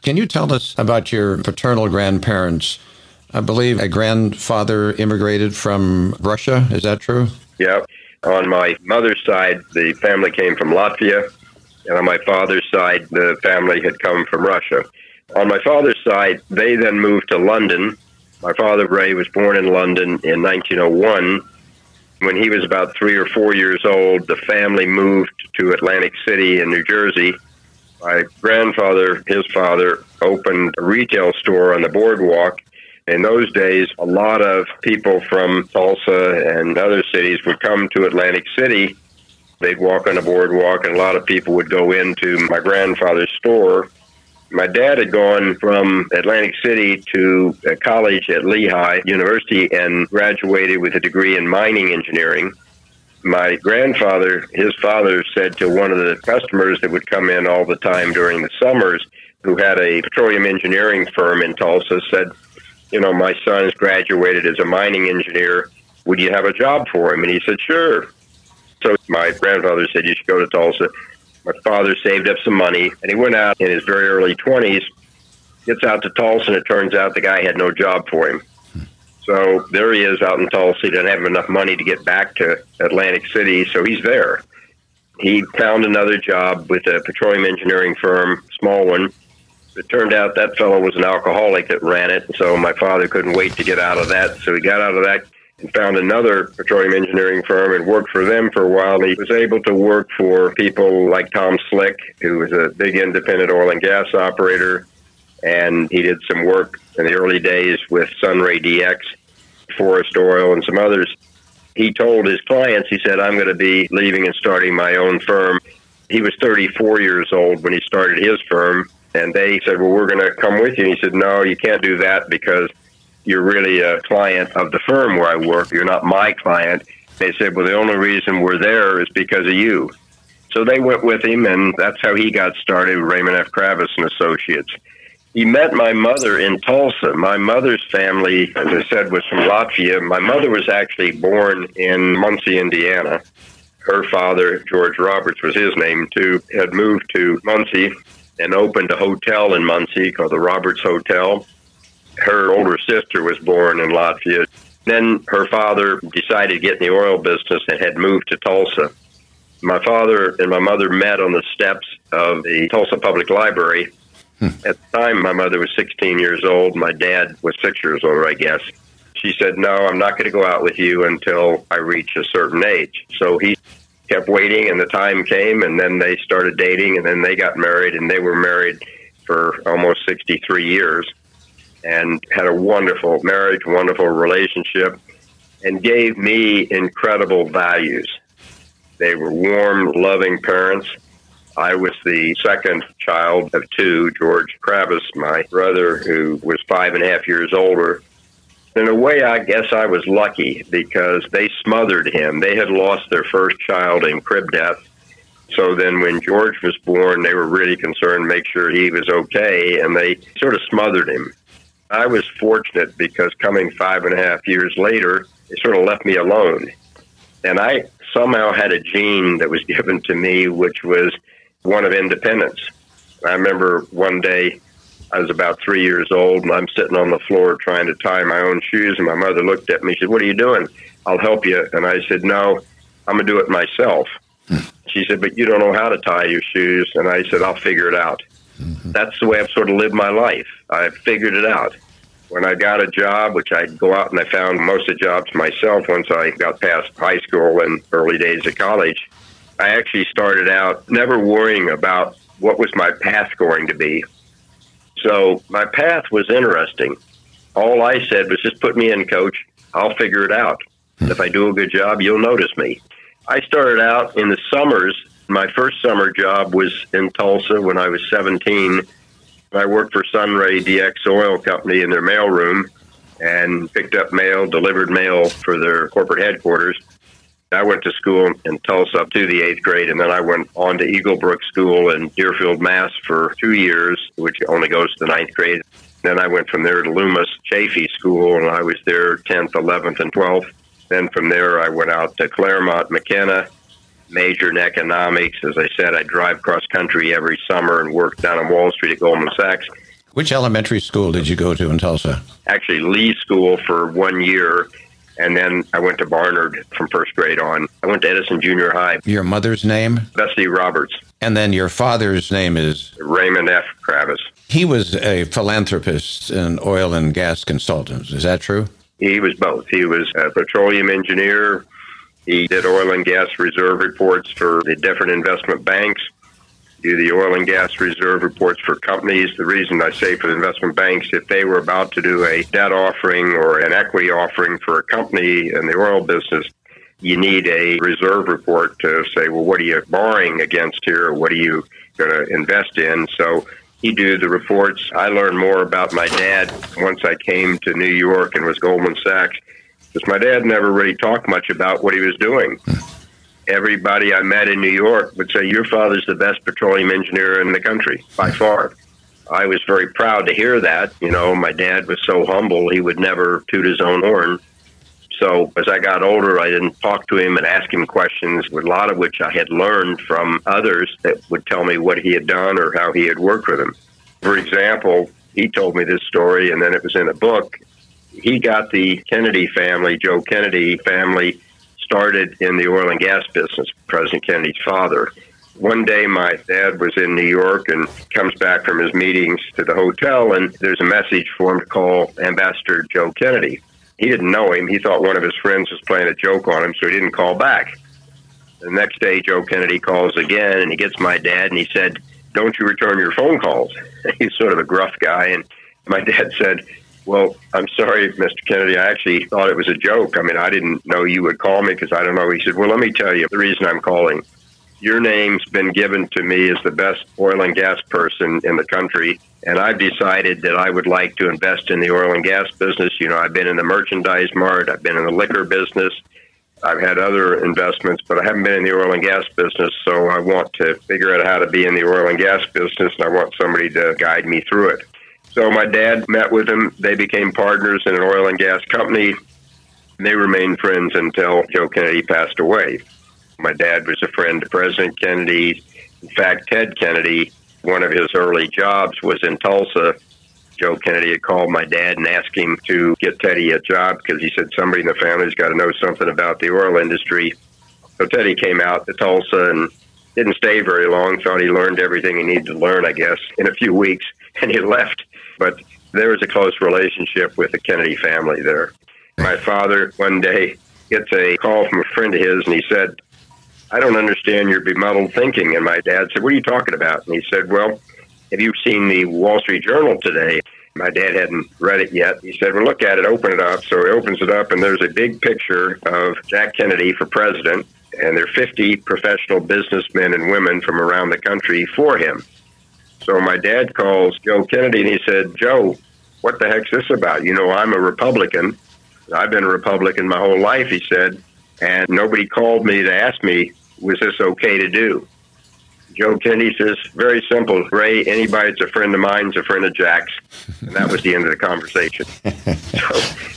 Can you tell us about your paternal grandparents? I believe a grandfather immigrated from Russia. Is that true? Yeah. On my mother's side, the family came from Latvia. And on my father's side, the family had come from Russia. On my father's side, they then moved to London. My father, Ray, was born in London in 1901. When he was about 3 or 4 years old, the family moved to Atlantic City in New Jersey. My grandfather, his father, opened a retail store on the boardwalk. In those days, a lot of people from Tulsa and other cities would come to Atlantic City. They'd walk on the boardwalk, and a lot of people would go into my grandfather's store. My dad had gone from Atlantic City to college at Lehigh University and graduated with a degree in mining engineering. My grandfather, his father, said to one of the customers that would come in all the time during the summers, who had a petroleum engineering firm in Tulsa, said, my son has graduated as a mining engineer. Would you have a job for him? And he said, sure. So my grandfather said, you should go to Tulsa. My father saved up some money, and he went out in his very early 20s, gets out to Tulsa, and it turns out the guy had no job for him. So there he is out in Tulsa. He didn't have enough money to get back to Atlantic City, so he's there. He found another job with a petroleum engineering firm, small one. It turned out that fellow was an alcoholic that ran it, so my father couldn't wait to get out of that. So he got out of that and found another petroleum engineering firm and worked for them for a while. He was able to work for people like Tom Slick, who was a big independent oil and gas operator, and he did some work in the early days with Sunray DX, Forest Oil, and some others. He told his clients, he said, I'm going to be leaving and starting my own firm. He was 34 years old when he started his firm, and they said, well, we're going to come with you. And he said, no, you can't do that because you're really a client of the firm where I work. You're not my client. They said, well, the only reason we're there is because of you. So they went with him, and that's how he got started, Raymond F. Kravis and Associates. He met my mother in Tulsa. My mother's family, as I said, was from Latvia. My mother was actually born in Muncie, Indiana. Her father, George Roberts was his name, too, had moved to Muncie and opened a hotel in Muncie called the Roberts Hotel. Her older sister was born in Latvia. Then her father decided to get in the oil business and had moved to Tulsa. My father and my mother met on the steps of the Tulsa Public Library. At the time, my mother was 16 years old. My dad was 6 years older, I guess. She said, no, I'm not going to go out with you until I reach a certain age. So he kept waiting, and the time came, and then they started dating, and then they got married, and they were married for almost 63 years and had a wonderful marriage, wonderful relationship, and gave me incredible values. They were warm, loving parents. I was the second child of two, George Kravis, my brother, who was 5.5 years older. In a way, I guess I was lucky because they smothered him. They had lost their first child in crib death. So then when George was born, they were really concerned to make sure he was okay, and they sort of smothered him. I was fortunate because coming 5.5 years later, they sort of left me alone. And I somehow had a gene that was given to me, which was one of independence. I remember one day I was about 3 years old, and I'm sitting on the floor trying to tie my own shoes, and my mother looked at me and said, what are you doing? I'll help you. And I said, no, I'm going to do it myself. She said, but you don't know how to tie your shoes. And I said, I'll figure it out. That's the way I've sort of lived my life. I figured it out. When I got a job, which I'd go out and I found most of the jobs myself once I got past high school and early days of college, I actually started out never worrying about what was my path going to be. So my path was interesting. All I said was, just put me in, coach. I'll figure it out. If I do a good job, you'll notice me. I started out in the summers. My first summer job was in Tulsa when I was 17. I worked for Sunray DX Oil Company in their mailroom and picked up mail, delivered mail for their corporate headquarters. I went to school in Tulsa up to the 8th grade, and then I went on to Eaglebrook School in Deerfield, Mass. for 2 years, which only goes to the 9th grade. Then I went from there to Loomis Chaffee School, and I was there 10th, 11th, and 12th. Then from there, I went out to Claremont McKenna, majored in economics. As I said, I drive cross-country every summer and worked down on Wall Street at Goldman Sachs. Which elementary school did you go to in Tulsa? Actually, Lee School for 1 year, and then I went to Barnard from first grade on. I went to Edison Junior High. Your mother's name? Bessie Roberts. And then your father's name is? Raymond F. Kravis. He was a philanthropist and oil and gas consultant. Is that true? He was both. He was a petroleum engineer. He did oil and gas reserve reports for the different investment banks, do the oil and gas reserve reports for companies. The reason I say for the investment banks, if they were about to do a debt offering or an equity offering for a company in the oil business, you need a reserve report to say, well, what are you borrowing against here? Or what are you going to invest in? So he do the reports. I learned more about my dad once I came to New York and was Goldman Sachs, because my dad never really talked much about what he was doing. Everybody I met in New York would say, your father's the best petroleum engineer in the country, by far. I was very proud to hear that. You know, my dad was so humble, he would never toot his own horn. So as I got older, I didn't talk to him and ask him questions, a lot of which I had learned from others that would tell me what he had done or how he had worked with him. For example, he told me this story, and then it was in a book. He got the Kennedy family, Joe Kennedy family, started in the oil and gas business, President Kennedy's father. One day, my dad was in New York and comes back from his meetings to the hotel, and there's a message for him to call Ambassador Joe Kennedy. He didn't know him. He thought one of his friends was playing a joke on him, so he didn't call back. The next day, Joe Kennedy calls again, and he gets my dad, and he said, don't you return your phone calls? He's sort of a gruff guy, and my dad said, well, I'm sorry, Mr. Kennedy, I actually thought it was a joke. I mean, I didn't know you would call me because I don't know. He said, well, let me tell you the reason I'm calling. Your name's been given to me as the best oil and gas person in the country, and I've decided that I would like to invest in the oil and gas business. You know, I've been in the merchandise mart, I've been in the liquor business, I've had other investments, but I haven't been in the oil and gas business, so I want to figure out how to be in the oil and gas business, and I want somebody to guide me through it. So my dad met with him. They became partners in an oil and gas company. They remained friends until Joe Kennedy passed away. My dad was a friend to President Kennedy. In fact, Ted Kennedy, one of his early jobs was in Tulsa. Joe Kennedy had called my dad and asked him to get Teddy a job because he said somebody in the family's got to know something about the oil industry. So Teddy came out to Tulsa and didn't stay very long, thought he learned everything he needed to learn, I guess, in a few weeks, and he left. But there was a close relationship with the Kennedy family there. My father one day gets a call from a friend of his, and he said, I don't understand your bemuddled thinking. And my dad said, what are you talking about? And he said, well, have you seen the Wall Street Journal today? My dad hadn't read it yet. He said, well, look at it, open it up. So he opens it up, and there's a big picture of Jack Kennedy for president, and there are 50 professional businessmen and women from around the country for him. So my dad calls Joe Kennedy, and he said, Joe, what the heck's this about? You know, I'm a Republican. I've been a Republican my whole life, he said, and nobody called me to ask me, was this okay to do? Joe Kennedy says, very simple, Ray, anybody that's a friend of mine is a friend of Jack's. And that was the end of the conversation. So